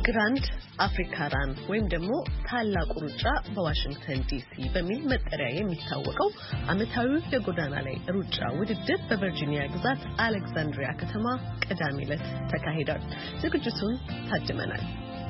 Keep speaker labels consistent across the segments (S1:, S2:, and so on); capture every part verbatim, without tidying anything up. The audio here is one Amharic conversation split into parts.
S1: ግራንድ አፍሪካ ራን ወይም ደግሞ ታላቁ ሩጫ በዋሽንግተን ዲሲ በሚል መጠሪያ የሚታወቀው ዓመታዊው የጎዳና ላይ ሩጫ ውድድር በቨርጂኒያ ግዛት አሌክዛንድሪያ ከተማ ቅዳሜ ዕለት ተካሂዷል። ዝግጅቱን ታድመናል።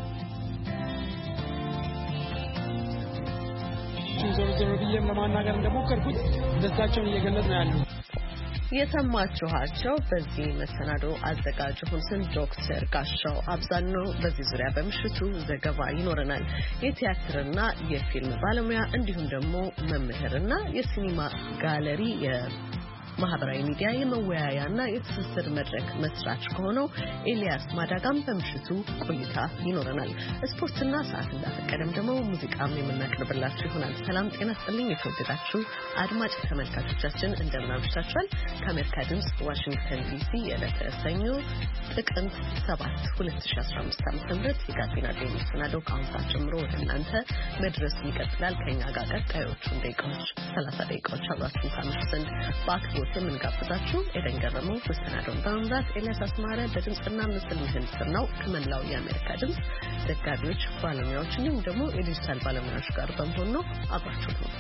S2: ዞሮ ዞሮ ብዬም ለማናገር እንደሞከርኩት ደስታቸውን እየገለጹ ነው ያሉት።
S1: የሰማችኋቸው በዚህ መሰናዶ አዘጋጅ ሆንሰን ዶክተር ጋሻው አብዛኛው በዚህ ዙሪያ በምሽቱ ዘገባ ይኖረናል። የቲያትርና የፊልም ባለሙያ እንዲሁም ደግሞ መምህርና የሲኒማ ጋለሪ ማህበራዊ ሚዲያ የመወያያና የትስስር መድረክ መስራች ከሆነው ኤልያስ ማዳጋም በምሽቱ ቆይታ ይኖረናል። ስፖርትና ሰዓት እንዳፈቀደም ደግሞ ሙዚቃም የምናቀርብላችሁ ይሆናል። ሰላም ጤና ይስጥልኝ የተወደዳችሁ አድማጭ ተመልካቾቻችን እንደምን አምሽታችኋል? ከአሜሪካ ድምጽ ዋሽንግተን ዲሲ የዕለተ ሰኞ ጥቅምት ሰባት ሁለት ሺህ አስራ አምስት ዓ.ም የጋቢና ዴይ መሰናዶ ከአሁን ሰዓት ጀምሮ ወደ እናንተ መድረስ ይቀጥላል። ከኛ ጋር ቀጣዮቹን ደቂቃዎች ሰላሳ ደቂቃዎች አብራችሁን ታመሹ ዘንድ በአክብሮት የምንጋብዛችሁ ኤደን ገረመው መሰናዶውን በመምራት ኤልያስ አስማረ በድምጽና ምስል ምህንድስናው ከመላው የአሜሪካ ድምጽ ዘጋቢዎች፣ ባለሙያዎች እንዲሁም ደግሞ የዲጂታል ባለሙያዎች ጋር በመሆን ነው። አብራችሁ ነው።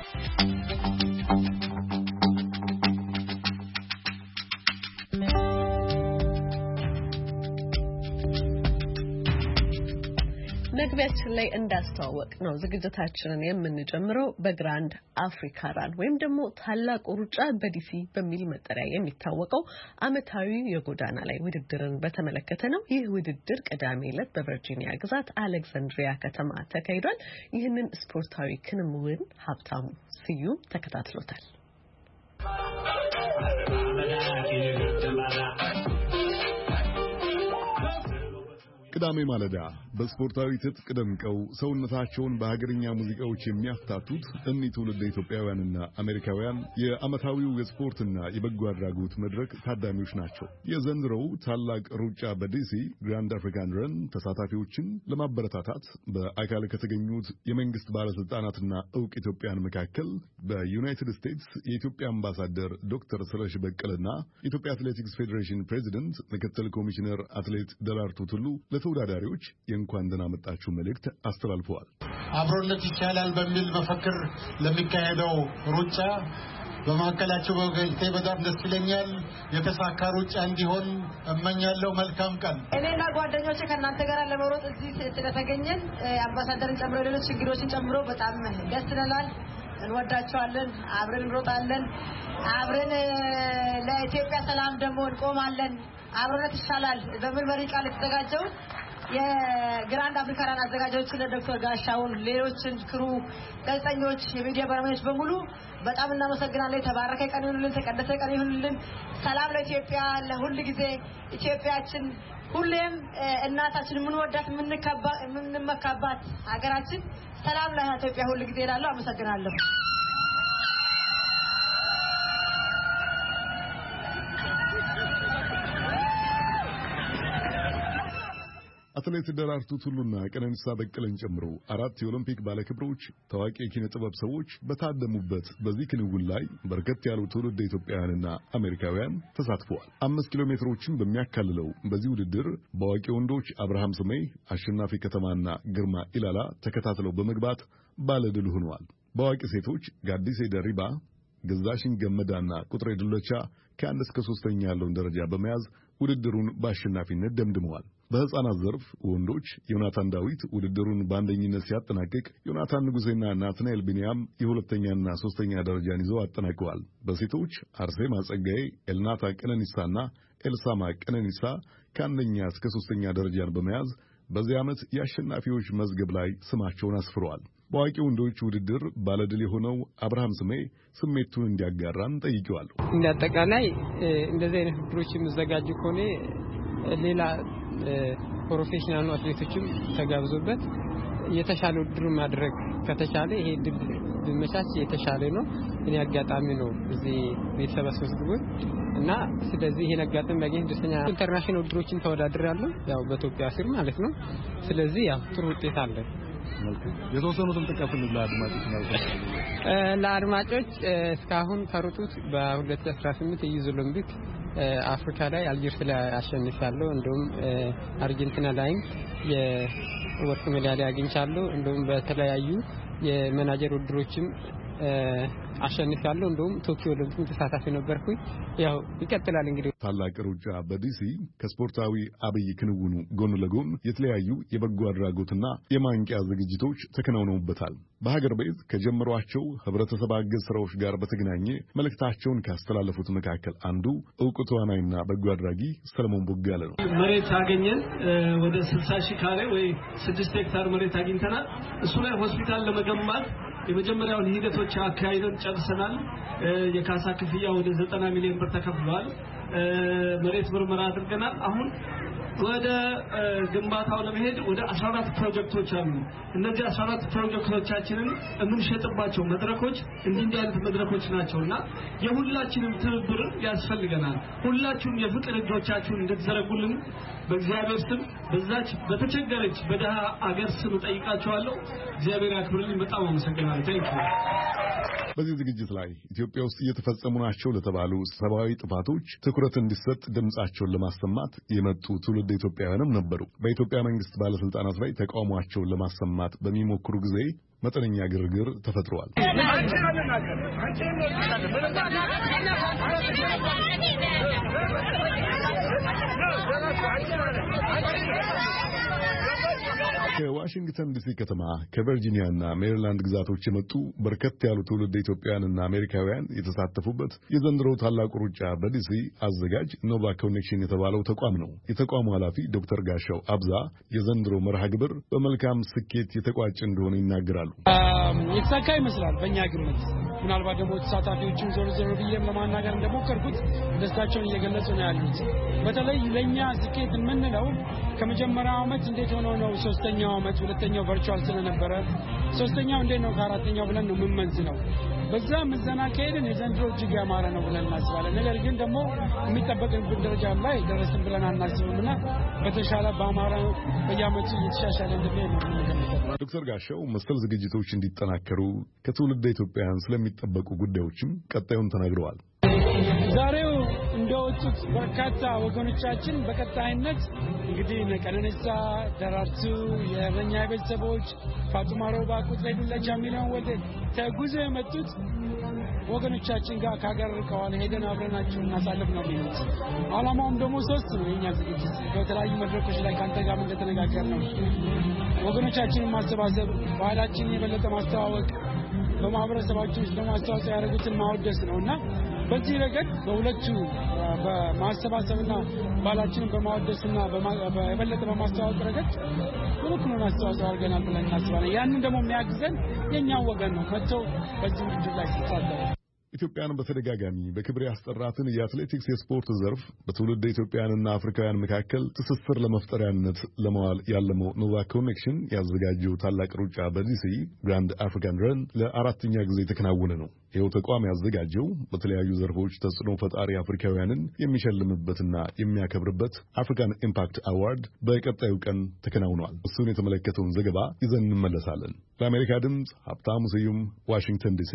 S1: መግቢያችን ላይ እንዳስተዋወቅ ነው ዝግጅታችንን የምንጀምረው በግራንድ አፍሪካ ራን ወይም ደግሞ ታላቁ ሩጫ በዲሲ በሚል መጠሪያ የሚታወቀው ዓመታዊ የጎዳና ላይ ውድድርን በተመለከተ ነው። ይህ ውድድር ቅዳሜ ዕለት በቨርጂኒያ ግዛት አሌክዛንድሪያ ከተማ ተካሂዷል። ይህንን ስፖርታዊ ክንውን ሀብታሙ ስዩም ተከታትሎታል።
S3: ቅዳሜ ማለዳ በስፖርታዊ ትጥቅ ደምቀው ሰውነታቸውን በሀገርኛ ሙዚቃዎች የሚያፍታቱት እኒ ትውልደ ኢትዮጵያውያንና አሜሪካውያን የዓመታዊው የስፖርትና የበጎ አድራጎት መድረክ ታዳሚዎች ናቸው። የዘንድሮው ታላቅ ሩጫ በዲሲ ግራንድ አፍሪካን ረን ተሳታፊዎችን ለማበረታታት በአካል ከተገኙት የመንግስት ባለስልጣናትና ዕውቅ ኢትዮጵያን መካከል በዩናይትድ ስቴትስ የኢትዮጵያ አምባሳደር ዶክተር ስለሺ በቀለና የኢትዮጵያ አትሌቲክስ ፌዴሬሽን ፕሬዚደንት ምክትል ኮሚሽነር አትሌት ደራርቱ ቱሉ ተወዳዳሪዎች የእንኳን ደህና መጣችሁ መልእክት አስተላልፈዋል።
S4: አብሮነት ይቻላል በሚል መፈክር ለሚካሄደው ሩጫ በማከላቸው በገልጤ በጣም ደስ ይለኛል። የተሳካ ሩጫ እንዲሆን እመኛለሁ። መልካም ቀን።
S5: እኔና ጓደኞቼ ከእናንተ ጋር ለመሮጥ እዚህ ስለተገኘን አምባሳደርን ጨምሮ ሌሎች እንግዶችን ጨምሮ በጣም ደስ ይለናል። እንወዳቸዋለን። አብረን እንሮጣለን። አብረን ለኢትዮጵያ ሰላም ደግሞ እንቆማለን። አብሮነት ይሻላል በሚል መሪ ቃል የተዘጋጀው የግራንድ አፍሪካ ራን አዘጋጆች ለዶክተር ጋሻውን ሌሎችን ክሩ ጋዜጠኞች የሚዲያ ባለሙያዎች በሙሉ በጣም እናመሰግናለን። ተባረከ ቀን ይሁንልን፣ ተቀደሰ ቀን ይሁንልን። ሰላም ለኢትዮጵያ ለሁሉ ጊዜ ኢትዮጵያችን ሁሌም እናታችን ምን ወዳት ምን ከባ ምን መካባት ሀገራችን ሰላም ለኢትዮጵያ ሁሉ ጊዜ ይላል። አመሰግናለሁ።
S3: አትሌት ደራርቱ ቱሉና ቀነኒሳ በቀለን ጨምሮ አራት የኦሎምፒክ ባለክብሮች ታዋቂ የኪነ ጥበብ ሰዎች በታደሙበት በዚህ ክንውን ላይ በርከት ያሉ ትውልደ ኢትዮጵያውያንና አሜሪካውያን ተሳትፈዋል። አምስት ኪሎ ሜትሮችን በሚያካልለው በዚህ ውድድር በአዋቂ ወንዶች አብርሃም ስሜ፣ አሸናፊ ከተማና ግርማ ኢላላ ተከታትለው በመግባት ባለድል ሆነዋል። በአዋቂ ሴቶች ጋዲሴ ደሪባ፣ ገዛሽን ገመዳና ቁጥሬ ዱለቻ ከአንድ እስከ ሶስተኛ ያለውን ደረጃ በመያዝ ውድድሩን በአሸናፊነት ደምድመዋል። በህፃናት ዘርፍ ወንዶች ዮናታን ዳዊት ውድድሩን በአንደኝነት ሲያጠናቅቅ ዮናታን ንጉሴና ናትናኤል ቢኒያም የሁለተኛና ሶስተኛ ደረጃን ይዘው አጠናቀዋል። በሴቶች አርሴማ ጸጋዬ፣ ኤልናታ ቀነኒሳና ኤልሳማ ቀነኒሳ ከአንደኛ እስከ ሶስተኛ ደረጃን በመያዝ በዚህ ዓመት የአሸናፊዎች መዝገብ ላይ ስማቸውን አስፍረዋል። በአዋቂ ወንዶች ውድድር ባለድል የሆነው አብርሃም ስሜ ስሜቱን እንዲያጋራን ጠይቄዋለሁ።
S2: እንደ አጠቃላይ እንደዚህ አይነት ውድድሮች የሚዘጋጁ ከሆነ ሌላ ፕሮፌሽናል አትሌቶችም ተጋብዞበት የተሻለ ውድድር ማድረግ ከተቻለ ይሄ ድል ቢመቻች የተሻለ ነው። እኔ አጋጣሚ ነው እዚህ ቤተሰብ አስመስግቦኝ እና ስለዚህ ይሄን አጋጣሚ ማግኘት ደስተኛ ኢንተርናሽናል ውድድሮችን ተወዳድሬያለሁ፣ ያው በኢትዮጵያ ስር ማለት ነው። ስለዚህ ያው ጥሩ ውጤት አለ።
S3: የተወሰኑትን ተቀፍል ለአድማጮች ማለት
S2: ለአድማጮች እስካሁን ከሩጡት በ2018 የዩዝ ኦሎምፒክ አፍሪካ ላይ አልጀርስ ላይ አሸንፊያለሁ። እንደውም አርጀንቲና ላይ የወርቅ ሜዳሊያ አግኝቻለሁ። እንደውም በተለያዩ የመናጀር ውድድሮችም አሸንፋለሁ። እንደውም ቶኪዮ ኦሎምፒክ ተሳታፊ ነበርኩኝ። ያው ይቀጥላል እንግዲህ።
S3: ታላቅ ሩጫ በዲሲ ከስፖርታዊ አብይ ክንውኑ ጎን ለጎን የተለያዩ የበጎ አድራጎትና የማንቂያ ዝግጅቶች ተከናውነውበታል። በሀገር ቤት ከጀመሯቸው ህብረተሰብ አገዝ ስራዎች ጋር በተገናኘ መልእክታቸውን ካስተላለፉት መካከል አንዱ ዕውቁ ተዋናይና በጎ አድራጊ ሰለሞን ቦጋለ ነው።
S6: መሬት አገኘን። ወደ ስልሳ ሺህ ካሬ ወይ ስድስት ሄክታር መሬት አግኝተናል። እሱ ላይ ሆስፒታል ለመገንባት የመጀመሪያውን ሂደቶች አካሂደን ጨርሰናል። የካሳ ክፍያ ወደ ዘጠና ሚሊዮን ብር ተከፍሏል። መሬት ምርመራ አድርገናል። አሁን ወደ ግንባታው ለመሄድ ወደ አስራ አራት ፕሮጀክቶች አሉ። እነዚህ አስራ አራት ፕሮጀክቶቻችንን የምንሸጥባቸው መድረኮች እንዲህ እንዲህ አይነት መድረኮች ናቸውና የሁላችንም ትብብር ያስፈልገናል። ሁላችሁም የፍቅር እጆቻችሁን እንድትዘረጉልን በእግዚአብሔር ስም በዛች በተቸገረች በደሃ አገር ስም ጠይቃችኋለሁ። እግዚአብሔር ያክብርልኝ። በጣም አመሰግናለሁ። ታንኪዩ።
S3: በዚህ ዝግጅት ላይ ኢትዮጵያ ውስጥ እየተፈጸሙ ናቸው ለተባሉ ሰብአዊ ጥፋቶች ትኩረት እንዲሰጥ ድምጻቸውን ለማሰማት የመጡ ትውልድ ኢትዮጵያውያንም ነበሩ። በኢትዮጵያ መንግስት ባለስልጣናት ላይ ተቃውሟቸውን ለማሰማት በሚሞክሩ ጊዜ መጠነኛ ግርግር ተፈጥሯል። ከዋሽንግተን ዲሲ ከተማ ከቨርጂኒያና ሜሪላንድ ግዛቶች የመጡ በርከት ያሉ ትውልድ ኢትዮጵያውያንና አሜሪካውያን የተሳተፉበት የዘንድሮው ታላቁ ሩጫ በዲሲ አዘጋጅ ኖቫ ኮኔክሽን የተባለው ተቋም ነው። የተቋሙ ኃላፊ ዶክተር ጋሻው አብዛ የዘንድሮ መርሃ ግብር በመልካም ስኬት የተቋጨ እንደሆነ ይናገራሉ።
S7: የተሳካ ይመስላል በእኛ ግምት። ምናልባት ደግሞ ተሳታፊዎችን ዞር ዞር ብዬም ለማናገር እንደሞከርኩት ደስታቸውን እየገለጹ ነው ያሉት። በተለይ ለኛ ስኬት የምንለው ከመጀመሪያው ዓመት እንዴት ሆኖ ነው ሶስተኛው ዓመት ሁለተኛው ቨርቹዋል ስለነበረ ሶስተኛው እንዴት ነው ከአራተኛው ብለን ነው የምንመዝነው። በዛ ምዘና ከሄድን የዘንድሮ እጅግ ያማረ ነው ብለን እናስባለን። ነገር ግን ደግሞ የሚጠበቅብን ደረጃ ላይ ደረስን ብለን አናስብምና በተሻለ በአማራ በየዓመቱ እየተሻሻለ እንደሚሄድ ነው የምንገምተው።
S3: ዶክተር ጋሻው መሰል ዝግጅቶች እንዲጠናከሩ ከትውልደ ኢትዮጵያውያን ስለሚጠበቁ ጉዳዮችም ቀጣዩን ተናግረዋል።
S7: ዛሬው እንደወጡት በርካታ ወገኖቻችን በቀጣይነት እንግዲህ ቀነኒሳ፣ ደራርቱ፣ የበኛ ቤተሰቦች፣ ፋጡማ ሮባ፣ ቁጥሬ ዱለቻ ሚሊዮን ወደ ተጉዞ የመጡት ወገኖቻችን ጋር ካገር ርቀዋል ሄደን አብረናቸው እናሳልፍ ነው የሚሉት። ዓላማውም ደግሞ ሶስት ነው። የኛ ዝግጅት በተለያዩ መድረኮች ላይ ካንተ ጋር እንደተነጋገር ነው ወገኖቻችንን ማሰባሰብ፣ ባህላችንን የበለጠ ማስተዋወቅ፣ በማህበረሰባችን ውስጥ ለማስተዋወቅ ያደረጉትን ማወደስ ነውና በዚህ ረገድ በሁለቱ በማሰባሰብና ባህላችንን በማወደስና በበለጠ በማስተዋወቅ ረገድ ሁሉንም አስተዋጽኦ አድርገናል ብለን እናስባለን። ያንን ደግሞ የሚያግዘን የኛው ወገን ነው መጥቶ በዚህ ውድድር ላይ ሲሳተፍ።
S3: ኢትዮጵያን በተደጋጋሚ በክብር ያስጠራትን የአትሌቲክስ የስፖርት ዘርፍ በትውልድ ኢትዮጵያውያንና አፍሪካውያን መካከል ትስስር ለመፍጠሪያነት ለማዋል ያለመው ኖቫ ኮኔክሽን ያዘጋጀው ታላቅ ሩጫ በዲሲ ግራንድ አፍሪካን ረን ለአራተኛ ጊዜ የተከናወነ ነው። ይኸው ተቋም ያዘጋጀው በተለያዩ ዘርፎች ተጽዕኖ ፈጣሪ አፍሪካውያንን የሚሸልምበትና የሚያከብርበት አፍሪካን ኢምፓክት አዋርድ በቀጣዩ ቀን ተከናውኗል። እሱን የተመለከተውን ዘገባ ይዘን እንመለሳለን። ለአሜሪካ ድምፅ ሀብታሙ ስዩም ዋሽንግተን ዲሲ።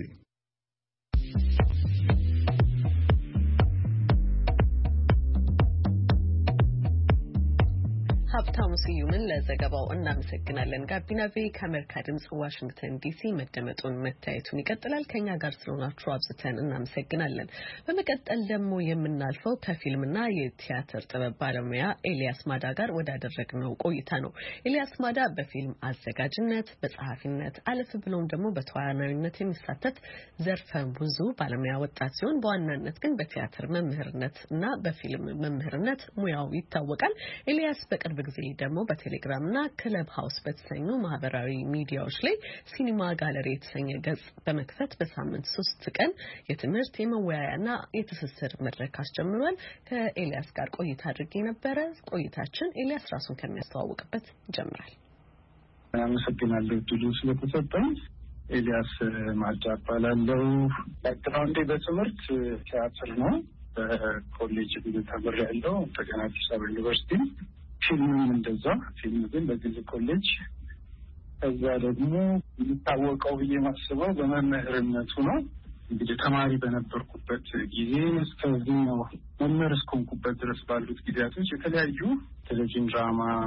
S1: ሀብታሙ ስዩምን ለዘገባው እናመሰግናለን። ጋቢና ቪ ከአሜሪካ ድምጽ ዋሽንግተን ዲሲ መደመጡን መታየቱን ይቀጥላል። ከኛ ጋር ስለሆናችሁ አብዝተን እናመሰግናለን። በመቀጠል ደግሞ የምናልፈው ከፊልምና የቲያትር ጥበብ ባለሙያ ኤልያስ ማዳ ጋር ወዳደረግነው ቆይታ ነው። ኤልያስ ማዳ በፊልም አዘጋጅነት፣ በጸሐፊነት አለፍ ብሎም ደግሞ በተዋናይነት የሚሳተፍ ዘርፈ ብዙ ባለሙያ ወጣት ሲሆን በዋናነት ግን በቲያትር መምህርነት እና በፊልም መምህርነት ሙያው ይታወቃል። ኤልያስ በቅርብ ጊዜ ደግሞ በቴሌግራም እና ክለብ ሃውስ በተሰኙ ማህበራዊ ሚዲያዎች ላይ ሲኒማ ጋለሪ የተሰኘ ገጽ በመክፈት በሳምንት ሶስት ቀን የትምህርት የመወያያና የትስስር መድረክ አስጀምሯል። ከኤልያስ ጋር ቆይታ አድርጌ ነበረ። ቆይታችን ኤልያስ ራሱን ከሚያስተዋውቅበት ይጀምራል።
S8: አመሰግናለሁ ድሉ ስለተሰጠኝ። ኤልያስ ማዳ እባላለሁ። ባክግራውንዴ በትምህርት ቲያትር ነው። በኮሌጅ ተምሬያለሁ። እንደገና አዲስ አበባ ዩኒቨርሲቲ ፊልምም እንደዛ ፊልም ግን በግል ኮሌጅ። ከዛ ደግሞ የሚታወቀው ብዬ ማስበው በመምህርነቱ ነው። እንግዲህ ተማሪ በነበርኩበት ጊዜ እስከዚህ ነው መምህር እስከሆንኩበት ድረስ ባሉት ጊዜያቶች የተለያዩ ቴሌቪዥን ድራማ፣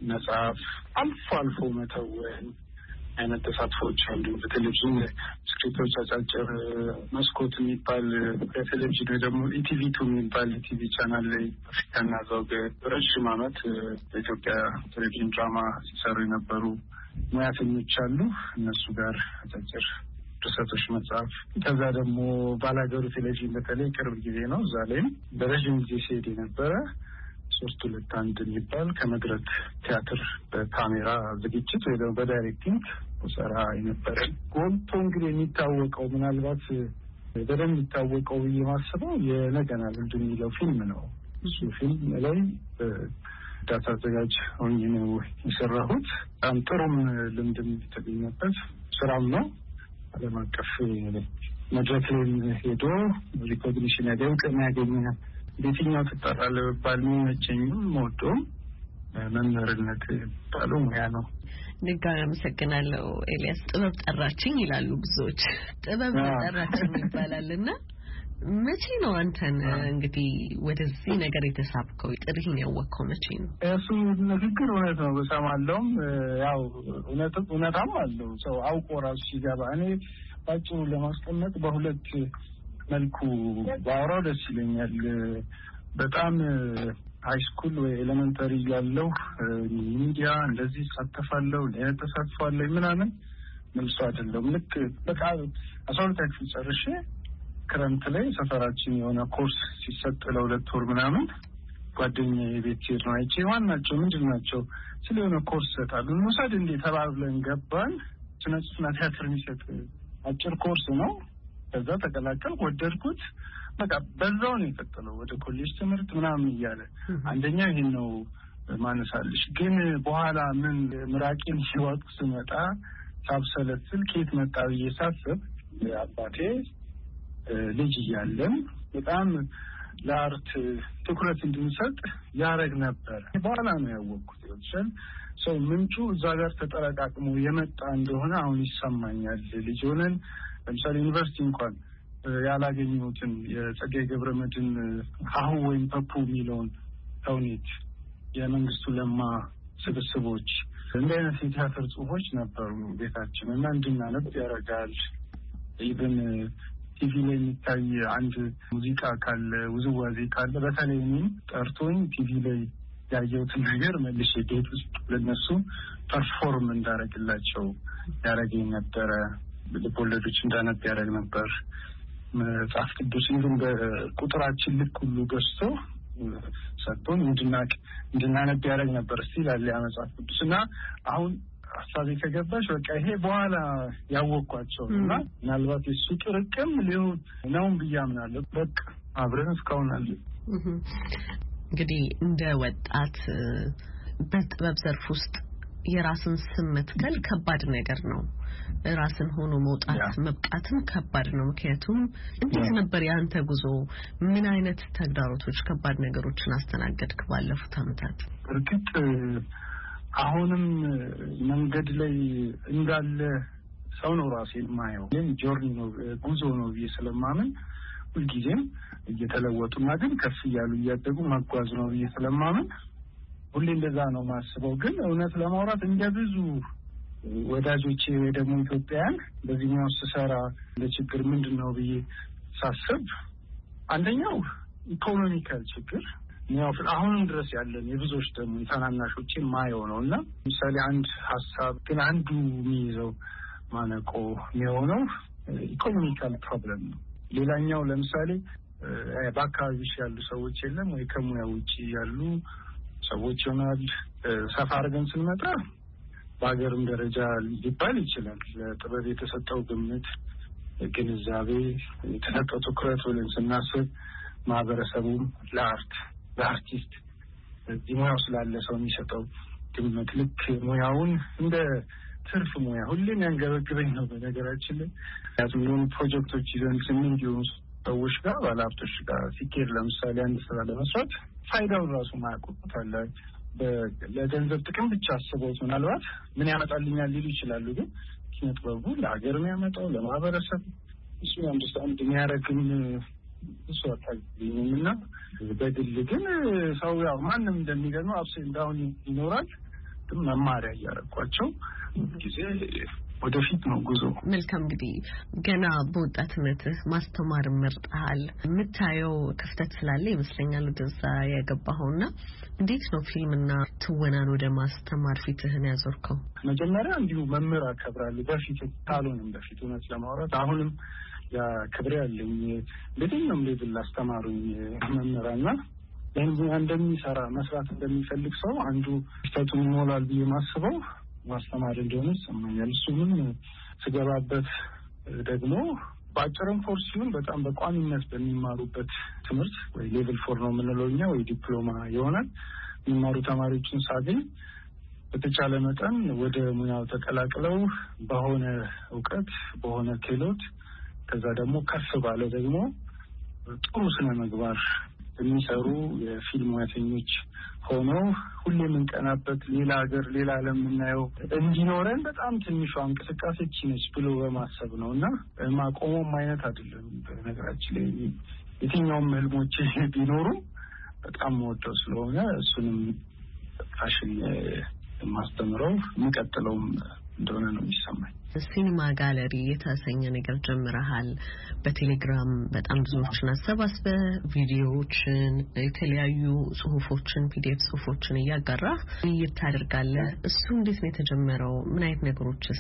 S8: መጽሐፍ አልፎ አልፎ መተወን አይነት ተሳትፎች አሉ። በቴሌቪዥን ስክሪፕቶች አጫጭር መስኮት የሚባል በቴሌቪዥን ወይ ደግሞ ኢቲቪ ቱ የሚባል ኢቲቪ ቻናል ላይ አፍሪካና ዘውግ ረጅም ዓመት በኢትዮጵያ ቴሌቪዥን ድራማ ሲሰሩ የነበሩ ሙያተኞች አሉ። እነሱ ጋር አጫጭር ድርሰቶች መጽሐፍ። ከዛ ደግሞ ባላገሩ ቴሌቪዥን በተለይ ቅርብ ጊዜ ነው። እዛ ላይም በረዥም ጊዜ ሲሄድ የነበረ ሶስት ሁለት አንድ የሚባል ከመድረክ ቲያትር በካሜራ ዝግጅት ወይ ደግሞ በዳይሬክቲንግ ሰራ የነበረ ጎልቶ እንግዲህ የሚታወቀው ምናልባት በደንብ የሚታወቀው የማስበው የነገና ልምድ የሚለው ፊልም ነው። እሱ ፊልም ላይ ዳታ አዘጋጅ ሆኜ ነው የሰራሁት። በጣም ጥሩም ልምድ የተገኘበት ስራም ነው። ዓለም አቀፍ መድረክ ላይ ሄዶ ሪኮግኒሽን ያገኝ እውቅና ያገኘ በየትኛው ትጠራለህ ባል የሚመቸኝም ሞቶም መምህርነት ባለው ሙያ ነው።
S1: ንጋር አመሰግናለሁ ኤልያስ። ጥበብ ጠራችኝ ይላሉ ብዙዎች። ጥበብ ጠራችኝ ይባላልና መቼ ነው አንተን እንግዲህ ወደዚህ ነገር የተሳብከው? ጥሪህን ያወቅከው መቼ ነው?
S8: እሱ ንግግር እውነት ነው በሰማለውም ያው እውነት እውነታም አለው ሰው አውቆ ራሱ ሲገባ። እኔ ባጭሩ ለማስቀመጥ በሁለት መልኩ ባወራው ደስ ይለኛል። በጣም ሃይስኩል ወይ ኤሌመንተሪ ያለው ሚዲያ እንደዚህ ተሳተፋለሁ ለተሳትፋለሁ ምናምን መልሶ አይደለም። ልክ በቃ አስራ ሁለተኛ ክፍል ጨርሼ ክረምት ላይ ሰፈራችን የሆነ ኮርስ ሲሰጥ ለሁለት ወር ምናምን ጓደኛዬ ቤት ሄድ ነው አይቼ ዋናቸው ምንድን ናቸው ስለሆነ ኮርስ ሰጣሉ እንውሰድ እንዴ ተባብለን ገባን። ስነ ጽሁፍና ቲያትር የሚሰጥ አጭር ኮርስ ነው። ከዛ ተቀላቀልኩ፣ ወደድኩት። በቃ በዛው ነው የቀጠለው ወደ ኮሌጅ ትምህርት ምናምን እያለ አንደኛ ይሄን ነው ማነሳልሽ። ግን በኋላ ምን ምራቄን ሲወጥ ስመጣ ሳብሰለስል ኬት መጣ ብዬ ሳስብ አባቴ ልጅ እያለን በጣም ለአርት ትኩረት እንድንሰጥ ያረግ ነበር። በኋላ ነው ያወቅኩት ይችላል ሰው ምንጩ እዛ ጋር ተጠራቃቅሞ የመጣ እንደሆነ አሁን ይሰማኛል። ልጅ ሆነን ለምሳሌ ዩኒቨርሲቲ እንኳን ያላገኘሁትን የጸጋዬ ገብረመድህን ሀሁ ወይም ፐፑ የሚለውን ተውኔት የመንግስቱ ለማ ስብስቦች እንዲህ አይነት የቲያትር ጽሁፎች ነበሩ ቤታችን እና እንድናነብ ያደርጋል። ኢቭን ቲቪ ላይ የሚታይ አንድ ሙዚቃ ካለ ውዝዋዜ ካለ በተለይ እኔም ጠርቶኝ ቲቪ ላይ ያየሁትን ነገር መልሼ ቤት ውስጥ ለነሱ ፐርፎርም እንዳደረግላቸው ያደረገኝ ነበረ። ልቦለዶች እንዳነብ ያደረግ ነበር። መጽሐፍ ቅዱስ ይሁን በቁጥራችን ልክ ሁሉ ገዝቶ ሰጥቶን እንድናቅ እንድናነብ ያደረግ ነበር። ስቲል አለ ያ መጽሐፍ ቅዱስና አሁን ሀሳቤ ከገባሽ በቃ ይሄ በኋላ ያወቅኳቸው እና ምናልባት የሱ ጥርቅም ሊሆን ነውም ብዬ አምናለሁ። በቃ አብረን እስካሁን አለ።
S1: እንግዲህ እንደ ወጣት በጥበብ ዘርፍ ውስጥ የራስን ስም መትከል ከባድ ነገር ነው። ራስን ሆኖ መውጣት መብቃትም ከባድ ነው። ምክንያቱም እንዴት ነበር ያንተ ጉዞ? ምን አይነት ተግዳሮቶች ከባድ ነገሮችን አስተናገድክ ባለፉት አመታት?
S8: እርግጥ አሁንም መንገድ ላይ እንዳለ ሰው ነው ራሴን ማየው። ግን ጆርኒ ነው ጉዞ ነው ብዬ ስለማምን ሁልጊዜም እየተለወጡና ግን ከፍ እያሉ እያደጉ መጓዝ ነው ብዬ ስለማምን ሁሌ እንደዛ ነው ማስበው። ግን እውነት ለማውራት እንደ ብዙ ወዳጆቼ ወይ ደግሞ ኢትዮጵያውያን በዚህ ነው ስሰራ ለችግር ምንድነው ብዬ ሳስብ አንደኛው ኢኮኖሚካል ችግር ነው። አሁንም ድረስ ያለን የብዙዎች ደግሞ ታናናሾቼ ማየው ነውና ለምሳሌ አንድ ሐሳብ ግን አንዱ የሚይዘው ማነቆ የሆነው ኢኮኖሚካል ፕሮብለም ነው። ሌላኛው ለምሳሌ በአካባቢሽ ያሉ ሰዎች የለም ወይ ከሙያ ውጪ ያሉ ሰዎች ይሆናል። ሰፋ አድርገን ስንመጣ በሀገርም ደረጃ ሊባል ይችላል ለጥበብ የተሰጠው ግምት ግንዛቤ የተሰጠው ትኩረት ብለን ስናስብ ማህበረሰቡም ለአርት ለአርቲስት እዚህ ሙያው ስላለ ሰው የሚሰጠው ግምት ልክ ሙያውን እንደ ትርፍ ሙያ ሁሌም ያንገበግበኝ ነው። በነገራችን ላይ ያዝሙን ፕሮጀክቶች ይዘን ስንል ይሁን ሰዎች ጋር ባለሀብቶች ጋር ሲኬድ ለምሳሌ አንድ ስራ ለመስራት ፋይዳውን ራሱ ማያውቁት አለ። ለገንዘብ ጥቅም ብቻ አስበውት ምናልባት ምን ያመጣልኛል ሊሉ ይችላሉ። ግን ኪነ ጥበቡ ለሀገር የሚያመጣው ለማህበረሰብ እሱ አንደርስታንድ የሚያደርግም እሱ አታውቅምና በግል ግን ሰው ያው ማንም እንደሚገርመው አፕስ እንዳውን ይኖራል። ለወደፊትም መማሪያ ያያረኳቸው ጊዜ ወደፊት ነው ጉዞ።
S1: መልካም እንግዲህ ገና በወጣትነትህ ማስተማር መርጠሃል። የምታየው ክፍተት ስላለ ይመስለኛል ወደዛ ያገባኸውና እንዴት ነው ፊልምና ትወናን ወደ ማስተማር ፊትህን ያዞርከው?
S8: መጀመሪያ እንዲሁ መምህር አከብራለሁ በፊት ታሉንም በፊት እውነት ለማውራት አሁንም ያ ክብር ያለኝ ለደንም ሌቭል አስተማሩኝ መምህራና ለምን እንደሚሰራ መስራት እንደሚፈልግ ሰው አንዱ ክፍተቱን ሞላል ብዬ ማስበው ማስተማር እንደሆነ ሰማኛል። እሱ ምን ስገባበት ደግሞ በአጭርም ኮርስ ሲሆን በጣም በቋሚነት በሚማሩበት ትምህርት ወይ ሌቭል ፎር ነው የምንለውኛ ወይ ዲፕሎማ ይሆናል የሚማሩ ተማሪዎችን ሳገኝ በተቻለ መጠን ወደ ሙያው ተቀላቅለው በሆነ ዕውቀት በሆነ ክህሎት ከዛ ደግሞ ከፍ ባለ ደግሞ ጥሩ ስነ ምግባር የሚሰሩ የፊልም ሙያተኞች ሆነው ሁሌም እንቀናበት ሌላ ሀገር ሌላ ዓለም የምናየው እንዲኖረን በጣም ትንሿ እንቅስቃሴ ነች ብሎ በማሰብ ነውና ማቆሙም አይነት አይደለም። በነገራችን ላይ የትኛውም ህልሞች ቢኖሩ በጣም ወደው ስለሆነ እሱንም ፋሽን ማስተምረው የሚቀጥለውም እንደሆነ ነው የሚሰማኝ።
S1: ሲኒማ ጋለሪ የተሰኘ ነገር ጀምረሃል። በቴሌግራም በጣም ብዙዎችን አሰባስበ ቪዲዮዎችን፣ የተለያዩ ጽሁፎችን፣ ፒዲኤፍ ጽሁፎችን እያጋራህ ይታደርጋለህ። እሱ እንዴት ነው የተጀመረው? ምን አይነት ነገሮችስ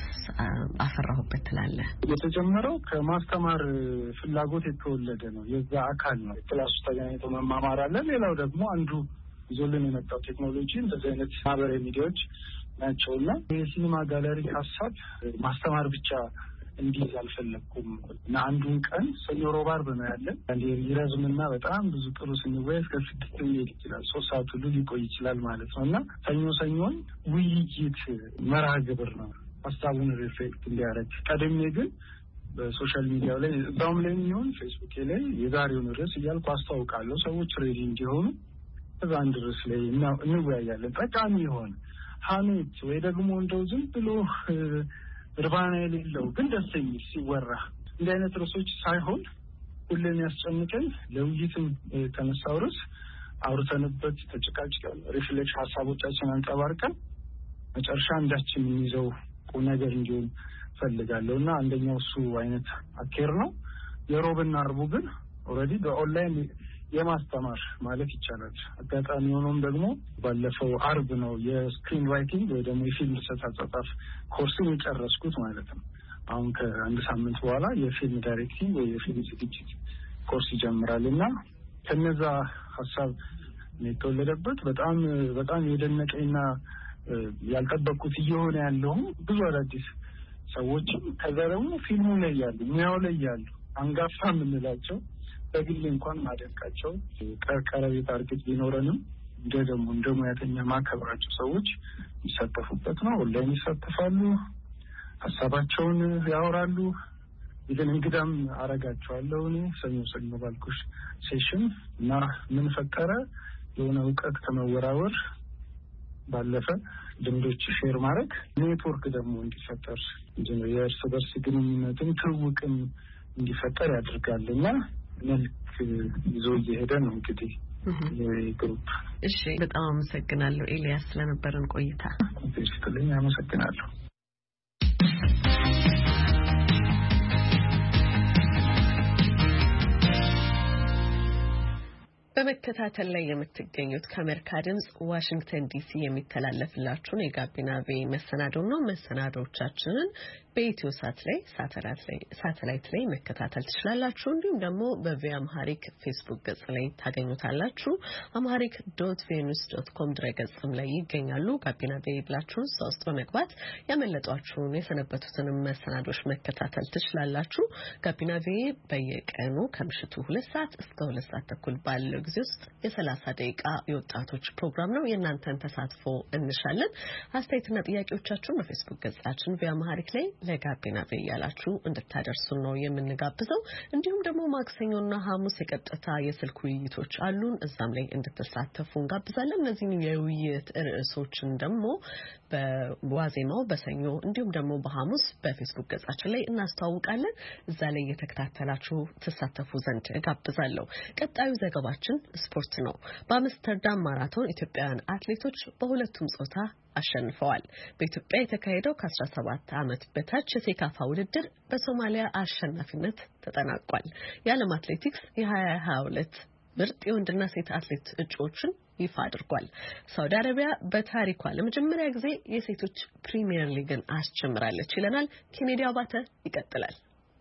S1: አፈራሁበት ትላለህ?
S8: የተጀመረው ከማስተማር ፍላጎት የተወለደ ነው። የዛ አካል ነው። ክላስ ተገናኝቶ መማማር አለ። ሌላው ደግሞ አንዱ ይዞልን የመጣው ቴክኖሎጂ እንደዚህ አይነት ማህበራዊ ሚዲያዎች ናቸውና የሲኒማ ጋለሪ ሀሳብ ማስተማር ብቻ እንዲህ አልፈለኩም እና አንዱን ቀን ሰኞ ሮብ ዓርብ ነው ያለን። አንዴ ይረዝምና በጣም ብዙ ጥሩ ስንወያይ እስከ ስድስት ሊሄድ ይችላል። ሶስት ሰዓት ሁሉ ሊቆይ ይችላል ማለት ነውና ሰኞ ሰኞን ውይይት መርሃ ግብር ነው ሀሳቡን ሪፍሌክት እንዲያደርግ። ቀደም ግን በሶሻል ሚዲያው ላይ እዛውም ላይ የሚሆን ፌስቡክ ላይ የዛሬውን ርዕስ እያልኩ አስተዋውቃለሁ። ሰዎች ሬዲ እንዲሆኑ እዛ አንድ ርዕስ ላይ እንወያያለን። ጠቃሚ ይሆን ሀሜት ወይ ደግሞ እንደው ዝም ብሎ እርባና የሌለው ግን ደስ የሚል ሲወራ እንዲህ አይነት ርዕሶች ሳይሆን ሁሌም ያስጨንቀን ለውይይትም ተነሳው ርዕስ አውርተንበት ተጨቃጭቀን ሪፍሌክሽን ሀሳቦቻችን አንጸባርቀን መጨረሻ እንዳችን የሚይዘው ቁም ነገር እንዲሆን ፈልጋለሁና አንደኛው እሱ አይነት አኬር ነው። የሮብና ዓርቡ ግን ኦልሬዲ በኦንላይን የማስተማር ማለት ይቻላል። አጋጣሚ ሆኖም ደግሞ ባለፈው ዓርብ ነው የስክሪን ራይቲንግ ወይ ደግሞ የፊልም አጻጻፍ ኮርስን የጨረስኩት ማለት ነው። አሁን ከአንድ ሳምንት በኋላ የፊልም ዳይሬክቲንግ ወይ የፊልም ዝግጅት ኮርስ ይጀምራልና ከነዛ ሀሳብ የተወለደበት በጣም በጣም የደነቀኝና ያልጠበቅኩት እየሆነ ያለው ብዙ አዳዲስ ሰዎችም ከዛ ደግሞ ፊልሙ ላይ ያሉ ሙያው ላይ ያሉ አንጋፋ የምንላቸው በግል እንኳን ማደንቃቸው ቀረቤት አርግጥ ቢኖረንም እንደ ደግሞ እንደ ሙያተኛ ማከብራቸው ሰዎች ይሳተፉበት ነው። ኦንላይን ይሳተፋሉ፣ ሀሳባቸውን ያወራሉ። ይሄን እንግዳም አረጋቸዋለሁ እኔ ሰኞ ሰኞ ባልኩሽ ሴሽን እና ምን ፈቀረ የሆነ ዕውቀት ከመወራወር ባለፈ ልምዶች ሼር ማድረግ ኔትወርክ ደግሞ እንዲፈጠር የእርስ በርስ ግንኙነትን ትውውቅን እንዲፈጠር ያደርጋልና መልክ ይዞ እየሄደ ነው እንግዲህ ግሩፕ።
S1: እሺ በጣም አመሰግናለሁ ኤልያስ ስለነበረን ቆይታ።
S8: እሺ ስለኝ አመሰግናለሁ።
S1: በመከታተል ላይ የምትገኙት ከአሜሪካ ድምጽ ዋሽንግተን ዲሲ የሚተላለፍላችሁን የጋቢና ቬ መሰናዶ ነው። መሰናዶቻችንን በኢትዮ ሳት ላይ ሳተላይት ላይ ሳተላይት ላይ መከታተል ትችላላችሁ። እንዲሁም ደግሞ በቪ አምሃሪክ ፌስቡክ ገጽ ላይ ታገኙታላችሁ። አምሃሪክ ዶት ቬኒስ ዶት ኮም ድረገጽም ላይ ይገኛሉ። ጋቢና ቬ ብላችሁ ውስጥ በመግባት ያመለጧችሁን የሰነበቱትን መሰናዶች መከታተል ትችላላችሁ። ጋቢና ቬ በየቀኑ ከምሽቱ ሁለት ሰዓት እስከ ሁለት ሰዓት ተኩል ባለው ጊዜ ውስጥ የሰላሳ ደቂቃ የወጣቶች ፕሮግራም ነው። የእናንተን ተሳትፎ እንሻለን። አስተያየትና ጥያቄዎቻችሁን በፌስቡክ ገጻችን ቪ አምሃሪክ ላይ ለጋቢና ቬ ያላችሁ እንድታደርሱ ነው የምንጋብዘው። እንዲሁም ደግሞ ማክሰኞና ሐሙስ የቀጥታ የስልክ ውይይቶች አሉን። እዛም ላይ እንድትሳተፉ እንጋብዛለን። እነዚህን የውይይት ርዕሶችን ደግሞ በዋዜማው በሰኞ እንዲሁም ደግሞ በሐሙስ በፌስቡክ ገጻችን ላይ እናስተዋውቃለን። እዛ ላይ እየተከታተላችሁ ተሳተፉ ዘንድ ጋብዛለሁ። ቀጣዩ ዘገባችን ስፖርት ነው። በአምስተርዳም ማራቶን ኢትዮጵያውያን አትሌቶች በሁለቱም ጾታ አሸንፈዋል። በኢትዮጵያ የተካሄደው ከ17 ዓመት በታች የሴካፋ ውድድር በሶማሊያ አሸናፊነት ተጠናቋል። የዓለም አትሌቲክስ የ2022 ምርጥ የወንድና ሴት አትሌት እጩዎችን ይፋ አድርጓል። ሳውዲ አረቢያ በታሪኳ ለመጀመሪያ ጊዜ የሴቶች ፕሪሚየር ሊግን አስጀምራለች ይለናል ኬኔዲ አባተ ይቀጥላል።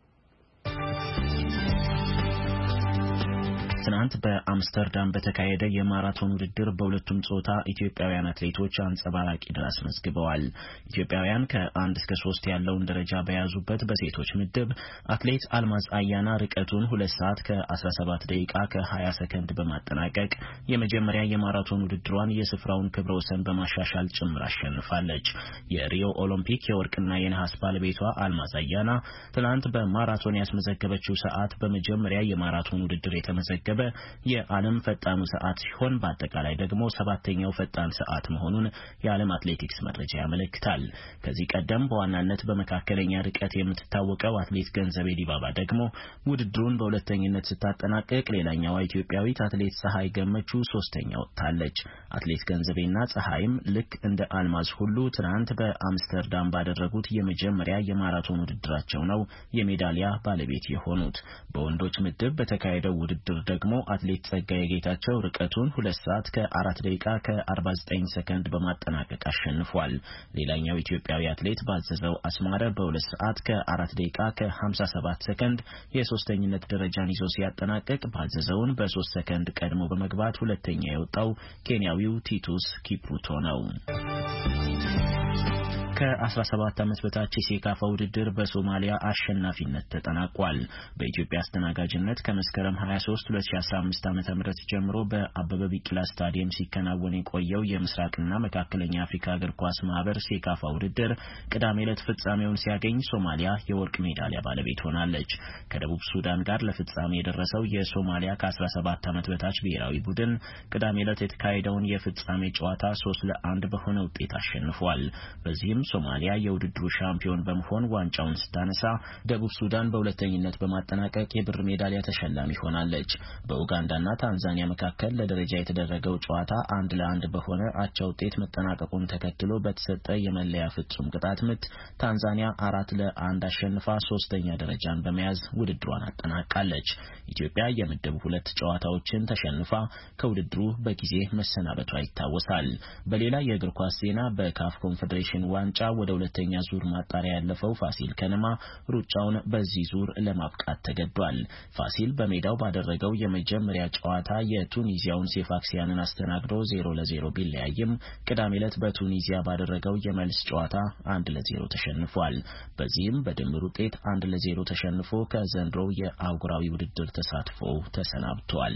S9: ትናንት በአምስተርዳም በተካሄደ የማራቶን ውድድር በሁለቱም ጾታ ኢትዮጵያውያን አትሌቶች አንጸባራቂ ድል አስመዝግበዋል። ኢትዮጵያውያን ከአንድ እስከ ሶስት ያለውን ደረጃ በያዙበት በሴቶች ምድብ አትሌት አልማዝ አያና ርቀቱን ሁለት ሰዓት ከ17 ደቂቃ ከ20 ሰከንድ በማጠናቀቅ የመጀመሪያ የማራቶን ውድድሯን የስፍራውን ክብረ ወሰን በማሻሻል ጭምር አሸንፋለች። የሪዮ ኦሎምፒክ የወርቅና የነሐስ ባለቤቷ አልማዝ አያና ትናንት በማራቶን ያስመዘገበችው ሰዓት በመጀመሪያ የማራቶን ውድድር የተመዘገበ የዓለም ፈጣኑ ሰዓት ሲሆን በአጠቃላይ ደግሞ ሰባተኛው ፈጣን ሰዓት መሆኑን የዓለም አትሌቲክስ መረጃ ያመለክታል። ከዚህ ቀደም በዋናነት በመካከለኛ ርቀት የምትታወቀው አትሌት ገንዘቤ ዲባባ ደግሞ ውድድሩን በሁለተኝነት ስታጠናቀቅ ሌላኛዋ ኢትዮጵያዊት አትሌት ፀሐይ ገመቹ ሶስተኛ ወጥታለች። አትሌት ገንዘቤና ፀሐይም ልክ እንደ አልማዝ ሁሉ ትናንት በአምስተርዳም ባደረጉት የመጀመሪያ የማራቶን ውድድራቸው ነው የሜዳሊያ ባለቤት የሆኑት። በወንዶች ምድብ በተካሄደው ውድድር ደግሞ አትሌት ጸጋዬ ጌታቸው ርቀቱን ሁለት ሰዓት ከአራት ደቂቃ ከ49 ሰከንድ በማጠናቀቅ አሸንፏል። ሌላኛው ኢትዮጵያዊ አትሌት ባዘዘው አስማረ በሁለት ሰዓት ከአራት ደቂቃ ከ57 ሰከንድ የሶስተኝነት ደረጃን ይዞ ሲያጠናቀቅ ባዘዘውን በሶስት ሰከንድ ቀድሞ በመግባት ሁለተኛ የወጣው ኬንያዊው ቲቱስ ኪፕሩቶ ነው። ከ17 ዓመት በታች የሴካፋ ውድድር በሶማሊያ አሸናፊነት ተጠናቋል። በኢትዮጵያ አስተናጋጅነት ከመስከረም ሃያ ሶስት ሁለት ሺህ አስራ አምስት ዓመተ ምህረት ጀምሮ በአበበ ቢቂላ ስታዲየም ሲከናወን የቆየው የምስራቅና መካከለኛ አፍሪካ እግር ኳስ ማህበር ሴካፋ ውድድር ቅዳሜ ዕለት ፍጻሜውን ሲያገኝ ሶማሊያ የወርቅ ሜዳሊያ ባለቤት ሆናለች። ከደቡብ ሱዳን ጋር ለፍጻሜ የደረሰው የሶማሊያ ከ17 ዓመት በታች ብሔራዊ ቡድን ቅዳሜ ዕለት የተካሄደውን የፍጻሜ ጨዋታ ሶስት ለአንድ በሆነ ውጤት አሸንፏል። በዚህም ሶማሊያ የውድድሩ ሻምፒዮን በመሆን ዋንጫውን ስታነሳ ደቡብ ሱዳን በሁለተኝነት በማጠናቀቅ የብር ሜዳሊያ ተሸላሚ ሆናለች። በኡጋንዳና ታንዛኒያ መካከል ለደረጃ የተደረገው ጨዋታ አንድ ለአንድ በሆነ አቻ ውጤት መጠናቀቁን ተከትሎ በተሰጠ የመለያ ፍጹም ቅጣት ምት ታንዛኒያ አራት ለአንድ አሸንፋ ሶስተኛ ደረጃን በመያዝ ውድድሯን አጠናቃለች። ኢትዮጵያ የምድብ ሁለት ጨዋታዎችን ተሸንፋ ከውድድሩ በጊዜ መሰናበቷ ይታወሳል። በሌላ የእግር ኳስ ዜና በካፍ ኮንፌዴሬሽን ዋንጫ ወደ ሁለተኛ ዙር ማጣሪያ ያለፈው ፋሲል ከነማ ሩጫውን በዚህ ዙር ለማብቃት ተገዷል። ፋሲል በሜዳው ባደረገው የመጀመሪያ ጨዋታ የቱኒዚያውን ሴፋክሲያንን አስተናግዶ ዜሮ ለዜሮ ቢለያይም ቅዳሜ ዕለት በቱኒዚያ ባደረገው የመልስ ጨዋታ አንድ ለዜሮ ተሸንፏል። በዚህም በድምር ውጤት አንድ ለዜሮ ተሸንፎ ከዘንድሮው የአህጉራዊ ውድድር ተሳትፎ ተሰናብቷል።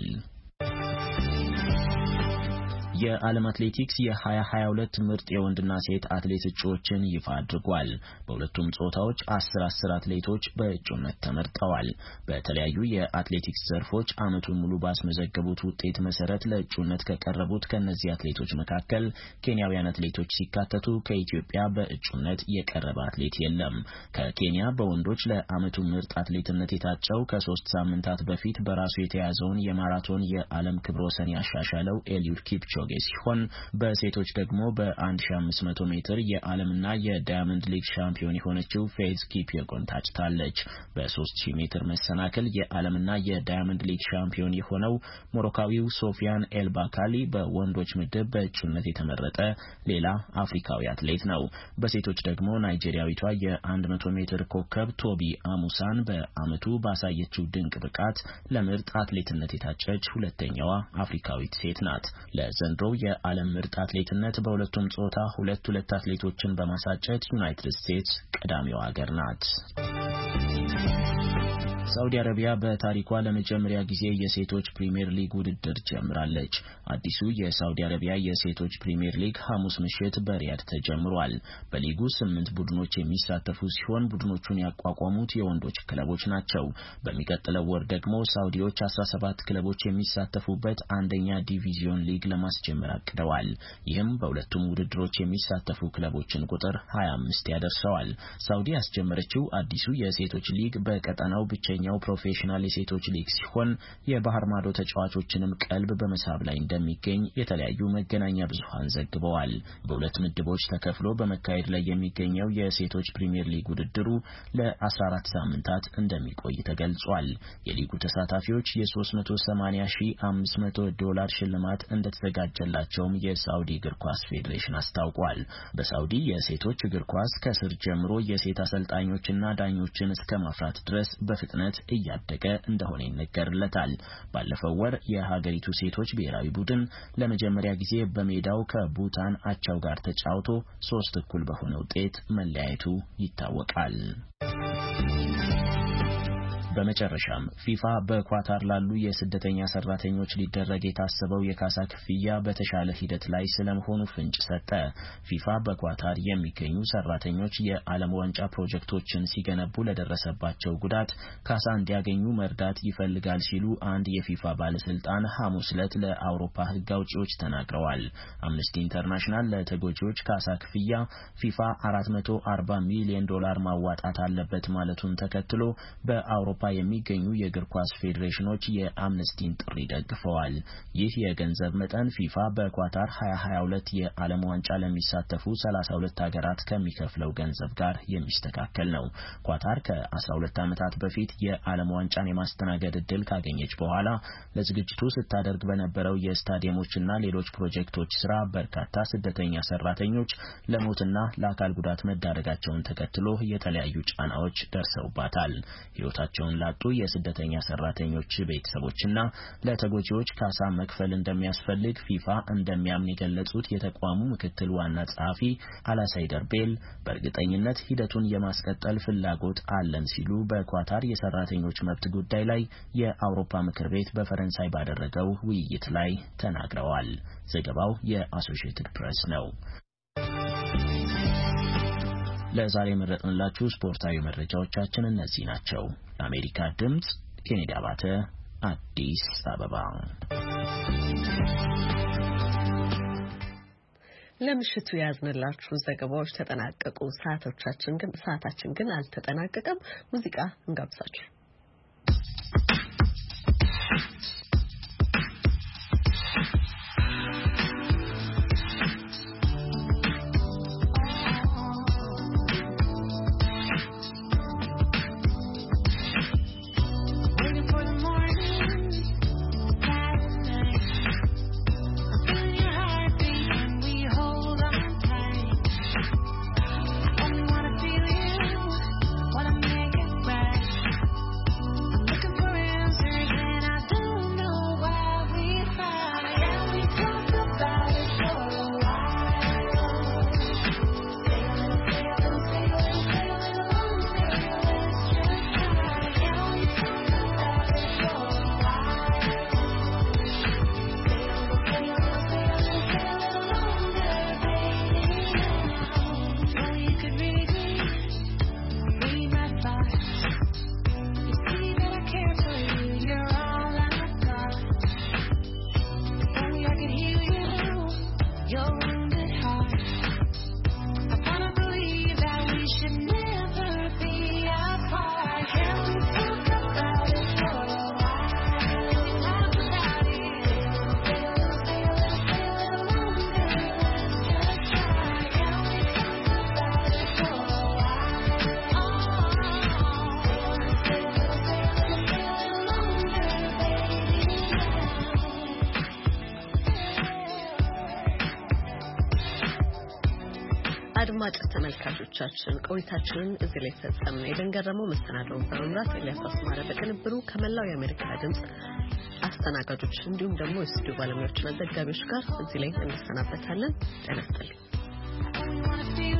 S9: የዓለም አትሌቲክስ የ2022 ምርጥ የወንድና ሴት አትሌት እጩዎችን ይፋ አድርጓል። በሁለቱም ጾታዎች አስር አስር አትሌቶች በእጩነት ተመርጠዋል። በተለያዩ የአትሌቲክስ ዘርፎች ዓመቱን ሙሉ ባስመዘገቡት ውጤት መሰረት ለእጩነት ከቀረቡት ከነዚህ አትሌቶች መካከል ኬንያውያን አትሌቶች ሲካተቱ ከኢትዮጵያ በእጩነት የቀረበ አትሌት የለም። ከኬንያ በወንዶች ለዓመቱ ምርጥ አትሌትነት የታጨው ከሶስት ሳምንታት በፊት በራሱ የተያዘውን የማራቶን የዓለም ክብረ ወሰን ያሻሻለው ኤልዩድ ኪፕቾ ሲሆን በሴቶች ደግሞ በ1500 ሜትር የዓለምና የዳያመንድ ሊግ ሻምፒዮን የሆነችው ፌዝ ኪፒዮጎን ታጭታለች። በ3000 ሜትር መሰናክል የዓለምና የዳያመንድ ሊግ ሻምፒዮን የሆነው ሞሮካዊው ሶፊያን ኤልባካሊ በወንዶች ምድብ በእጩነት የተመረጠ ሌላ አፍሪካዊ አትሌት ነው። በሴቶች ደግሞ ናይጄሪያዊቷ የ100 ሜትር ኮከብ ቶቢ አሙሳን በዓመቱ ባሳየችው ድንቅ ብቃት ለምርጥ አትሌትነት የታጨች ሁለተኛዋ አፍሪካዊት ሴት ናት። ለዘንድሮ የዓለም ምርጥ አትሌትነት በሁለቱም ጾታ ሁለት ሁለት አትሌቶችን በማሳጨት ዩናይትድ ስቴትስ ቀዳሚዋ ሀገር ናት። ሳውዲ አረቢያ በታሪኳ ለመጀመሪያ ጊዜ የሴቶች ፕሪሚየር ሊግ ውድድር ጀምራለች። አዲሱ የሳውዲ አረቢያ የሴቶች ፕሪሚየር ሊግ ሐሙስ ምሽት በሪያድ ተጀምሯል። በሊጉ ስምንት ቡድኖች የሚሳተፉ ሲሆን ቡድኖቹን ያቋቋሙት የወንዶች ክለቦች ናቸው። በሚቀጥለው ወር ደግሞ ሳውዲዎች አስራ ሰባት ክለቦች የሚሳተፉበት አንደኛ ዲቪዚዮን ሊግ ለማስጀመር አቅደዋል። ይህም በሁለቱም ውድድሮች የሚሳተፉ ክለቦችን ቁጥር ሀያ አምስት ያደርሰዋል። ሳውዲ ያስጀመረችው አዲሱ የሴቶች ሊግ በቀጠናው ብቸኛ የሚገኘው ፕሮፌሽናል የሴቶች ሊግ ሲሆን የባህር ማዶ ተጫዋቾችንም ቀልብ በመሳብ ላይ እንደሚገኝ የተለያዩ መገናኛ ብዙሃን ዘግበዋል። በሁለት ምድቦች ተከፍሎ በመካሄድ ላይ የሚገኘው የሴቶች ፕሪሚየር ሊግ ውድድሩ ለአስራ አራት ሳምንታት እንደሚቆይ ተገልጿል። የሊጉ ተሳታፊዎች የ ሶስት መቶ ሰማንያ ሺህ አምስት መቶ ዶላር ሽልማት እንደተዘጋጀላቸውም የሳውዲ እግር ኳስ ፌዴሬሽን አስታውቋል። በሳውዲ የሴቶች እግር ኳስ ከስር ጀምሮ የሴት አሰልጣኞችና ዳኞችን እስከ ማፍራት ድረስ በፍጥነት እያደገ እንደሆነ ይነገርለታል። ባለፈው ወር የሀገሪቱ ሴቶች ብሔራዊ ቡድን ለመጀመሪያ ጊዜ በሜዳው ከቡታን አቻው ጋር ተጫውቶ ሶስት እኩል በሆነ ውጤት መለያየቱ ይታወቃል። በመጨረሻም ፊፋ በኳታር ላሉ የስደተኛ ሰራተኞች ሊደረግ የታሰበው የካሳ ክፍያ በተሻለ ሂደት ላይ ስለመሆኑ ፍንጭ ሰጠ። ፊፋ በኳታር የሚገኙ ሰራተኞች የዓለም ዋንጫ ፕሮጀክቶችን ሲገነቡ ለደረሰባቸው ጉዳት ካሳ እንዲያገኙ መርዳት ይፈልጋል ሲሉ አንድ የፊፋ ባለስልጣን ሐሙስ ዕለት ለአውሮፓ ሕግ አውጪዎች ተናግረዋል። አምነስቲ ኢንተርናሽናል ለተጎጂዎች ካሳ ክፍያ ፊፋ አራት መቶ አርባ ሚሊዮን ዶላር ማዋጣት አለበት ማለቱን ተከትሎ በአውሮፓ የሚገኙ የእግር ኳስ ፌዴሬሽኖች የአምነስቲን ጥሪ ደግፈዋል። ይህ የገንዘብ መጠን ፊፋ በኳታር ሁለት ሺህ ሃያ ሁለት የዓለም ዋንጫ ለሚሳተፉ ሰላሳ ሁለት ሀገራት ከሚከፍለው ገንዘብ ጋር የሚስተካከል ነው። ኳታር ከአስራ ሁለት ዓመታት በፊት የዓለም ዋንጫን የማስተናገድ ዕድል ካገኘች በኋላ ለዝግጅቱ ስታደርግ በነበረው የስታዲየሞችና ሌሎች ፕሮጀክቶች ስራ በርካታ ስደተኛ ሰራተኞች ለሞትና ለአካል ጉዳት መዳረጋቸውን ተከትሎ የተለያዩ ጫናዎች ደርሰውባታል። ሕይወታቸውን ላጡ የስደተኛ ሰራተኞች ቤተሰቦችና ለተጎጂዎች ካሳ መክፈል እንደሚያስፈልግ ፊፋ እንደሚያምን የገለጹት የተቋሙ ምክትል ዋና ጸሐፊ አላሳይደር ቤል በእርግጠኝነት ሂደቱን የማስቀጠል ፍላጎት አለን ሲሉ በኳታር የሰራተኞች መብት ጉዳይ ላይ የአውሮፓ ምክር ቤት በፈረንሳይ ባደረገው ውይይት ላይ ተናግረዋል። ዘገባው የአሶሺየትድ ፕሬስ ነው። ለዛሬ መረጥንላችሁ ስፖርታዊ መረጃዎቻችን እነዚህ ናቸው። ለአሜሪካ ድምጽ ኬኔዲ አባተ አዲስ አበባ።
S1: ለምሽቱ ያዝንላችሁ ዘገባዎች ተጠናቀቁ። ሰዓቶቻችን ግን ሰዓታችን ግን አልተጠናቀቀም። ሙዚቃ እንጋብዛችሁ። አድማጭ ተመልካቾቻችን ቆይታችንን እዚህ ላይ ፈጸምን። የደንገረመው መሰናዶውን በመምራት ኤልያስ አስማረ በቅንብሩ ከመላው የአሜሪካ ድምጽ አስተናጋጆች እንዲሁም ደግሞ የስቱዲዮ ባለሙያዎችና ዘጋቢዎች ጋር እዚህ ላይ እንሰናበታለን። ጤና ይስጥልኝ።